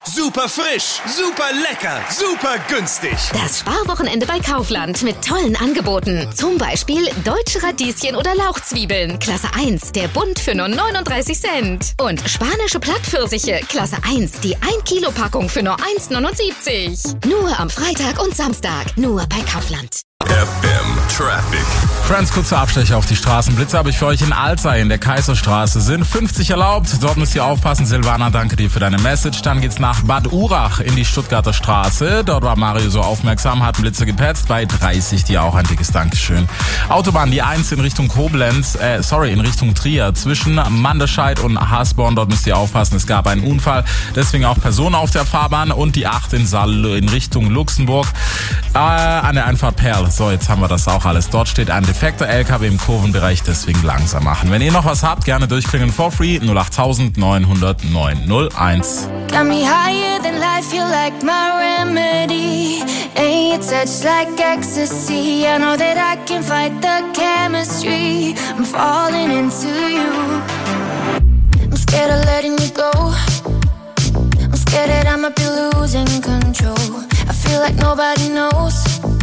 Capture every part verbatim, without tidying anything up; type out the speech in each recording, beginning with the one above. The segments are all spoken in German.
Super frisch, super lecker, super günstig. Das Sparwochenende bei Kaufland mit tollen Angeboten. Zum Beispiel deutsche Radieschen oder Lauchzwiebeln. Klasse eins, der Bund für nur neununddreißig Cent. Und spanische Plattpfirsiche, Klasse eins, die ein Kilo Packung für nur eins neunundsiebzig. Nur am Freitag und Samstag, nur bei Kaufland. F M Traffic. Friends, kurzer Abstecher auf die Straßenblitze habe ich für euch in Alzey in der Kaiserstraße. Sind fünfzig erlaubt, dort müsst ihr aufpassen. Silvana, danke dir für deine Message. Dann geht's nach Bad Urach in die Stuttgarter Straße. Dort war Mario so aufmerksam, hat Blitze gepetzt. Bei dreißig dir auch ein dickes Dankeschön. Autobahn, die eins in Richtung Koblenz, äh, sorry, in Richtung Trier. Zwischen Manderscheid und Hasborn, dort müsst ihr aufpassen. Es gab einen Unfall, deswegen auch Personen auf der Fahrbahn. Und die acht in Saal in Richtung Luxemburg, äh, an der Einfahrt Perl. So, jetzt haben wir das auch alles. Dort steht ein defekter L K W im Kurvenbereich, deswegen langsam machen. Wenn ihr noch was habt, gerne durchklingen for free. null acht neun null null neun null eins. Got me higher than life, you like my remedy. Ain't your touch like ecstasy. I know that I can fight the chemistry. I'm falling into you. I'm scared of letting you go. I'm scared that I might be losing control. I feel like nobody knows.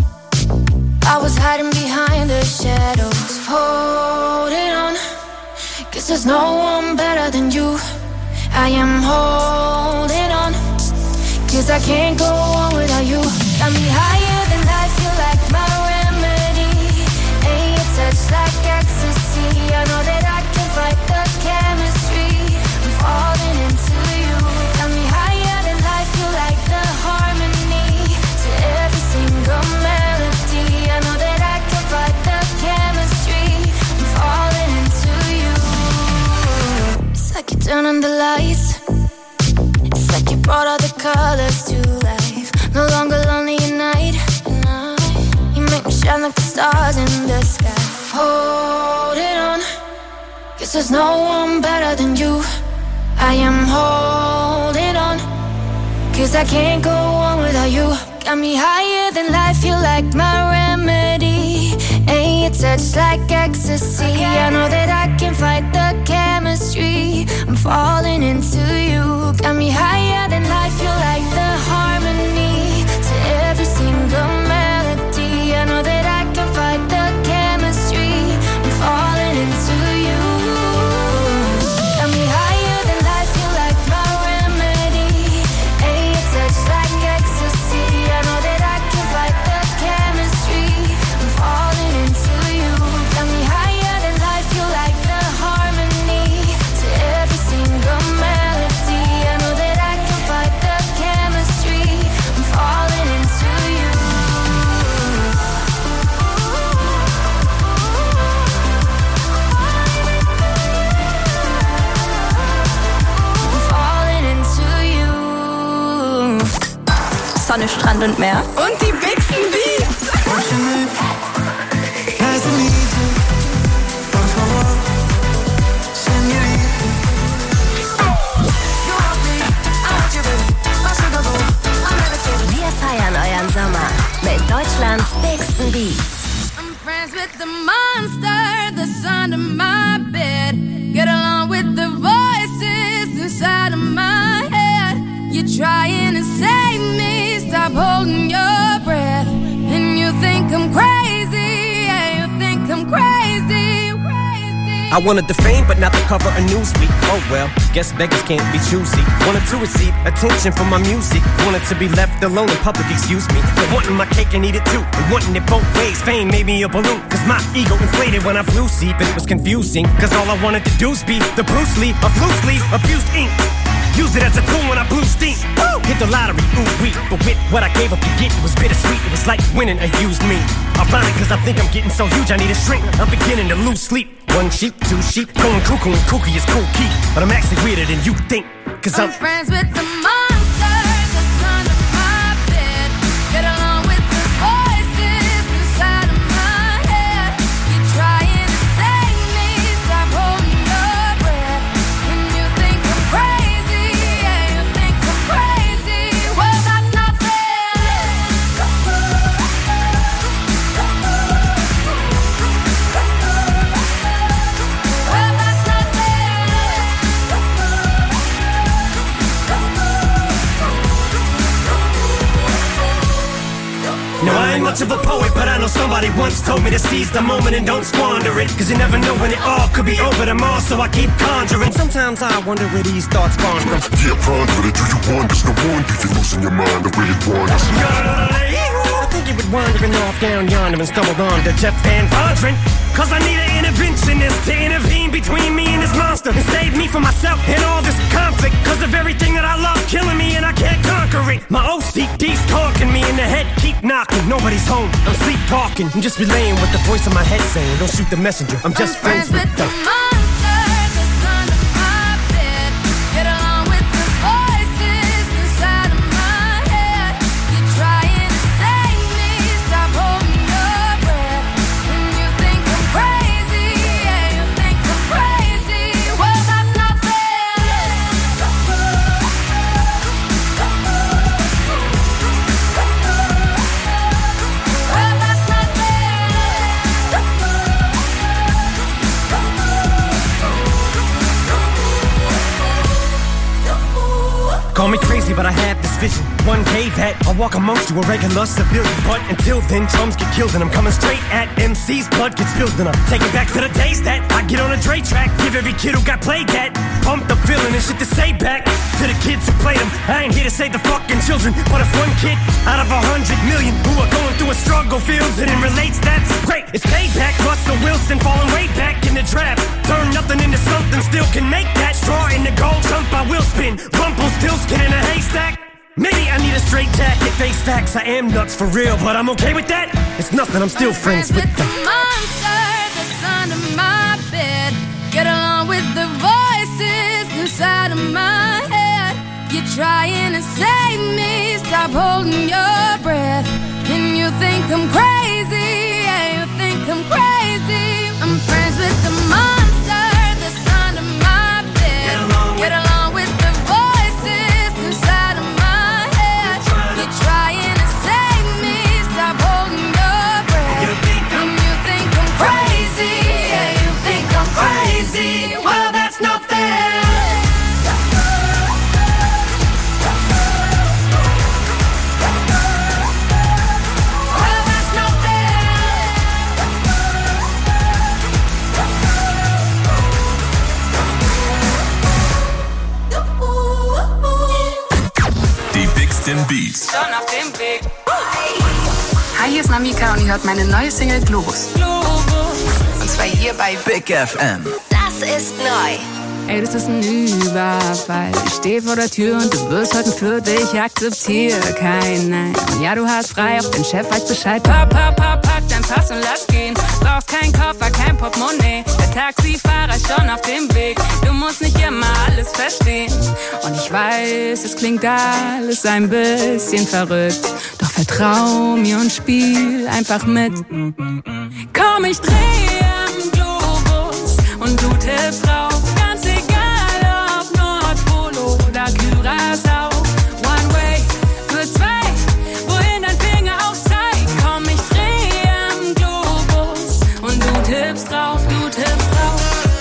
I was hiding behind the shadows, holding on, cause there's no one better than you. I am holding on, cause I can't go on without you. Got me higher than life, you like my remedy. Ain't your touch like ecstasy. I know that I can fight the chemistry. I'm falling into you. Got me higher than life, you like the harmony to every single melody. I know that I can fight the chemistry. I'm falling into you. It's like you turn on the lights. It's like you brought all the colors to life. No longer lonely at night. You make me shine like the stars in the sky. Holding on, cause there's no one better than you. I am holding on, cause I can't go on without you. Got me higher than life, you like my remedy. Ain't your touch like ecstasy. I know that I can fight the chemistry. I'm falling into you. Got me higher than life, you like the harmony to every single melody. I know that I can fight the chemistry. I'm falling into you. Got me higher than life, you like my remedy. Ain't your touch like ecstasy. I know that I can fight the chemistry. I'm falling into you. Got me higher than life, you like the harmony to every single melody. I know that I can fight the chemistry. I'm falling into you. I'm falling into you. Sonne, Strand und Meer. Und die Bixen Beats. Wir feiern euren Sommer mit Deutschlands Bixen Beats. I'm friends with the monster that's under my bed. Get along with the voices inside of my head. You're trying to save me, stop holding your breath. And you think I'm crazy, yeah, you think I'm crazy, crazy. I wanted the fame, but not the cover of Newsweek. Oh well, guess beggars can't be choosy. Wanted to receive attention from my music. Wanted to be left alone in public, excuse me. But wanting my cake and eat it too. And wanting it both ways, fame made me a balloon. Cause my ego inflated when I flew see, but it was confusing. Cause all I wanted to do was be the Bruce Lee of loosely abused ink. Use it as a tool when I blew steam. Woo! Hit the lottery, ooh wee. But with what I gave up to get, it was bittersweet. It was like winning a used me. Ironic, cause I think I'm getting so huge I need a shrink. I'm beginning to lose sleep. One sheep, two sheep, going cuckoo and kooky is cool key. But I'm actually weirder than you think. Cause I'm, I'm friends with the monster that's under my bed. Get along with the voices inside of my head. You're trying to save me, stop holding your breath. And you think I'm crazy, yeah, you think I'm crazy. Well, that's not fair. Well, that's not fair. No, I ain't much of a poet, but I know somebody once told me to seize the moment and don't squander it. Cause you never know when it all could be over tomorrow, so I keep conjuring. Sometimes I wonder where these thoughts spawn from. Yeah, ponder it, do you wonder? No wonder you're losing your mind the way it wanders. I think you been wandering off down yonder and stumbled on to Jeff Van Vondren. Cause I need an interventionist to intervene between me and this monster and save me from myself and all this conflict. Cause of everything that I love killing me and I can't conquer it. My O C D's talking me in the head, keep knocking. Nobody's home, I'm sleepwalking. I'm just relaying what the voice in my head saying. Don't shoot the messenger, I'm just I'm friends, friends with the monster that's under my bed. Get along with the voices inside of my head. You're trying to save me, stop holding your breath. And you think I'm crazy, yeah, you think I'm crazy. Well, that's not fair. Well, that's not Call me crazy, but I have this vision. One day that I'll walk amongst you, a regular civilian. But until then, drums get killed and I'm coming straight at M C's. Blood gets spilled and I'm taking back to the days that I get on a Dre track. Give every kid who got played that pumped up feeling and shit to say back to the kids who played them. I ain't here to save the fucking children, but if one kid out of a hundred million who are going through a struggle feels it and relates, that's great. It's payback. Russell Wilson falling way back in the draft. Turn nothing into something, still can make that. Straw in the gold jump, I will spin. Rumpelstiltskin in a haystack. Maybe I need a straight jacket, face facts. I am nuts for real, but I'm okay with that. It's nothing, I'm still I'm friends, friends with, with the monster that's under my bed. Get along with the voices inside of my head. You're trying to save me, stop holding your breath. And you think I'm crazy, yeah, you think I'm crazy. I'm friends with the monster that's under my bed. Get along, Get along with the voices inside of my head. You're trying to save me, stop holding your breath. And you think I'm crazy, yeah, you think I'm crazy. Well, that's not fair. Beats. Schon auf dem Weg. Hi, hier ist Namika und ihr hört meine neue Single Globus. Und zwar hier bei Big F M. Das ist neu. Ey, das ist ein Überfall. Ich steh vor der Tür und du wirst heute für dich, akzeptiere kein Nein. Ja, du hast frei, auch dein Chef weiß Bescheid. Papp, papp, papp, pack dein Pass und lass gehen. Brauchst kein Koffer, kein Portemonnaie. Der Taxifahrer ist schon auf dem Weg. Du musst nicht immer alles verstehen. Und ich weiß, es klingt alles ein bisschen verrückt. Doch vertrau mir und spiel einfach mit. Komm, ich dreh am Globus und du tippst drauf. Curaçao, one way für zwei, wohin dein Finger auch zeigt. Komm, ich dreh am Globus und du tippst drauf, du tippst drauf.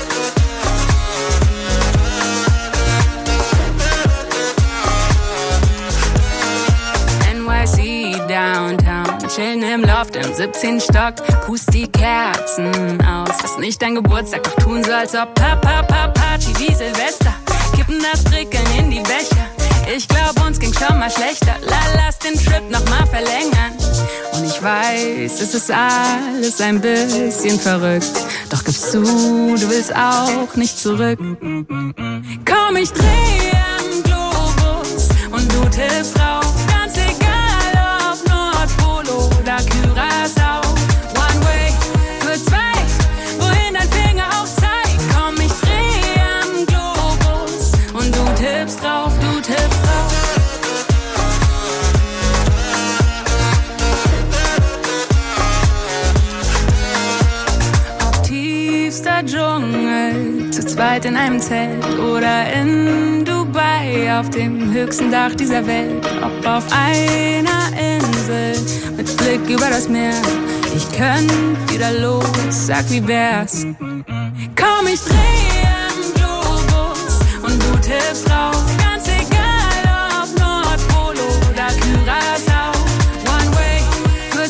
N Y C Downtown, chillen im Loft im siebzehnten Stock, pust die Kerzen aus. Ist nicht dein Geburtstag, doch tun so, als ob Papa, Papa, Party wie Silvester. Kippen das Prickeln in die Becher. Ich glaub, uns ging schon mal schlechter. La, lass den Trip noch mal verlängern. Und ich weiß, es ist alles ein bisschen verrückt. Doch gibst du, du willst auch nicht zurück. Komm, ich dreh am Globus und du tippst drauf. Ganz egal, ob Nordpol oder Curaçao. One way für zwei, wohin dein Finger auch zeigt. Komm, ich dreh am Globus und du tippst drauf, du tippst drauf. Ob tiefster Dschungel, zu zweit in einem Zelt oder in Dubai auf dem höchsten Dach dieser Welt. Ob auf einer Insel mit Blick über das Meer. Ich könnt wieder los, sag wie wär's. Komm, ich dreh am Globus und du tippst drauf. Ganz egal, ob Nordpol oder Curaçao. One way für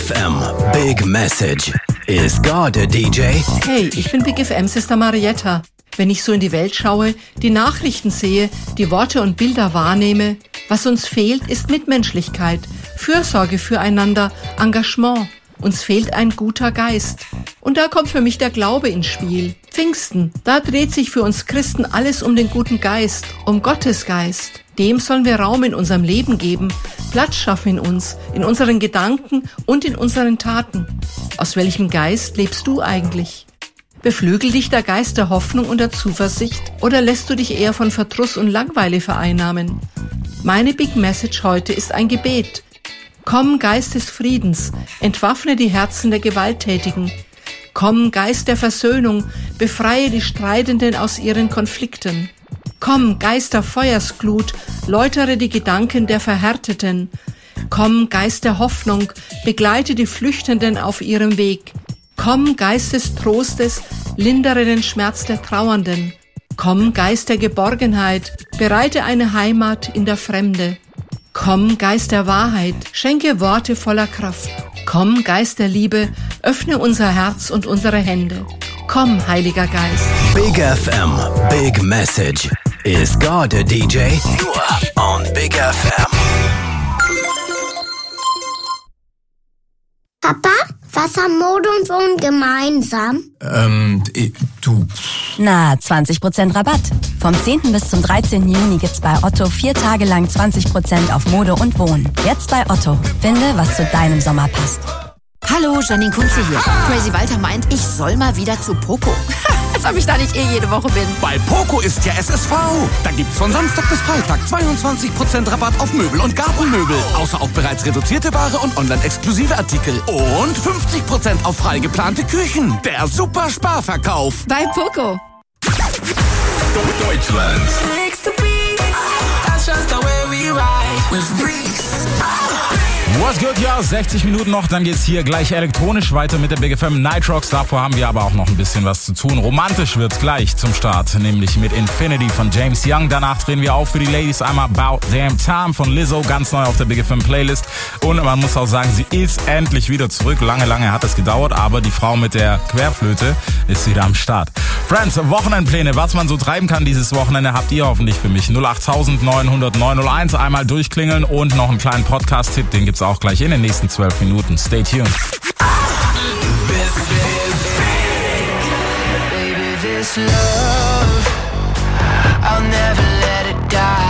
F M, Big Message. Is God a D J? Hey, ich bin Big F M-Sister Marietta. Wenn ich so in die Welt schaue, die Nachrichten sehe, die Worte und Bilder wahrnehme, was uns fehlt, ist Mitmenschlichkeit, Fürsorge füreinander, Engagement. Uns fehlt ein guter Geist. Und da kommt für mich der Glaube ins Spiel. Pfingsten, da dreht sich für uns Christen alles um den guten Geist, um Gottes Geist. Dem sollen wir Raum in unserem Leben geben, Platz schaffen in uns, in unseren Gedanken und in unseren Taten. Aus welchem Geist lebst du eigentlich? Beflügelt dich der Geist der Hoffnung und der Zuversicht oder lässt du dich eher von Verdruss und Langeweile vereinnahmen? Meine Big Message heute ist ein Gebet. Komm, Geist des Friedens, entwaffne die Herzen der Gewalttätigen. Komm, Geist der Versöhnung, befreie die Streitenden aus ihren Konflikten. Komm, Geist der Feuersglut, läutere die Gedanken der Verhärteten. Komm, Geist der Hoffnung, begleite die Flüchtenden auf ihrem Weg. Komm, Geist des Trostes, lindere den Schmerz der Trauernden. Komm, Geist der Geborgenheit, bereite eine Heimat in der Fremde. Komm, Geist der Wahrheit, schenke Worte voller Kraft. Komm, Geist der Liebe, öffne unser Herz und unsere Hände. Komm, Heiliger Geist. Big F M, Big Message. Is God a D J? Nur on Big F M. Papa, was haben Mode und Wohnen gemeinsam? Ähm, du... Na, zwanzig Prozent Rabatt. Vom zehnten bis zum dreizehnten Juni gibt's bei Otto vier Tage lang zwanzig Prozent auf Mode und Wohnen. Jetzt bei Otto. Finde, was zu deinem Sommer passt. Hallo, Janine Kunze hier. Crazy Walter meint, ich soll mal wieder zu Poco. Als ob ich da nicht eh jede Woche bin. Bei Poco ist ja S S V. Da gibt's von Samstag bis Freitag zweiundzwanzig Prozent Rabatt auf Möbel und Gartenmöbel. Außer auf bereits reduzierte Ware und online-exklusive Artikel. Und fünfzig Prozent auf frei geplante Küchen. Der super Sparverkauf. Bei Poco. Deutschland. What's good, ja, sechzig Minuten noch, dann geht's hier gleich elektronisch weiter mit der Big F M Night Rocks. Davor haben wir aber auch noch ein bisschen was zu tun. Romantisch wird's gleich zum Start, nämlich mit Infinity von James Young. Danach drehen wir auf für die Ladies einmal About Damn Time von Lizzo, ganz neu auf der Big F M Playlist. Und man muss auch sagen, sie ist endlich wieder zurück. Lange, lange hat es gedauert, aber die Frau mit der Querflöte ist wieder am Start. Friends, Wochenendpläne, was man so treiben kann dieses Wochenende, habt ihr hoffentlich für mich. null acht neun null null neun null eins, einmal durchklingeln und noch einen kleinen Podcast-Tipp, den gibt's auch gleich in den nächsten zwölf Minuten. Stay tuned. Baby, this love, I'll never let it die.